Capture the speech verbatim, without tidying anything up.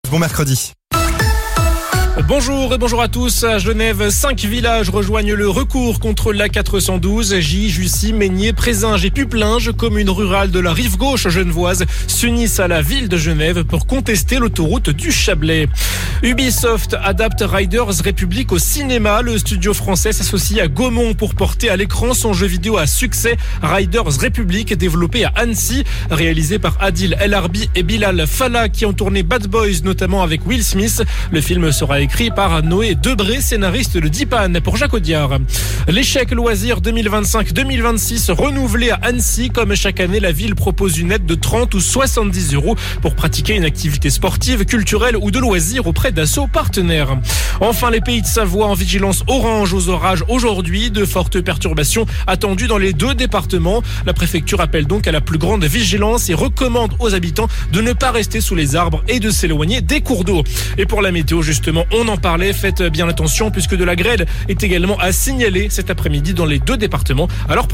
Bon mercredi. Bonjour et bonjour à tous. À Genève, cinq villages rejoignent le recours contre l'A quatre cent douze. Gy, Jussy, Meignier, Prézinge et Puplinge, communes rurales de la rive gauche genevoise, s'unissent à la ville de Genève pour contester l'autoroute du Chablais. Ubisoft adapte Riders Republic au cinéma. Le studio français s'associe à Gaumont pour porter à l'écran son jeu vidéo à succès Riders Republic, développé à Annecy, réalisé par Adil El Arbi et Bilal Fallah qui ont tourné Bad Boys, notamment avec Will Smith. Le film sera écrit par Noé Debré, scénariste de Dipan pour Jacques Audiard. L'échec loisir deux mille vingt-cinq deux mille vingt-six renouvelé à Annecy. Comme chaque année, la ville propose une aide de trente ou soixante-dix euros pour pratiquer une activité sportive, culturelle ou de loisirs auprès d'assauts partenaires. Enfin, les Pays de Savoie en vigilance orange aux orages aujourd'hui. De fortes perturbations attendues dans les deux départements. La préfecture appelle donc à la plus grande vigilance et recommande aux habitants de ne pas rester sous les arbres et de s'éloigner des cours d'eau. Et pour la météo, justement, on en parlait. Faites bien attention puisque de la grêle est également à signaler cet après-midi dans les deux départements. Alors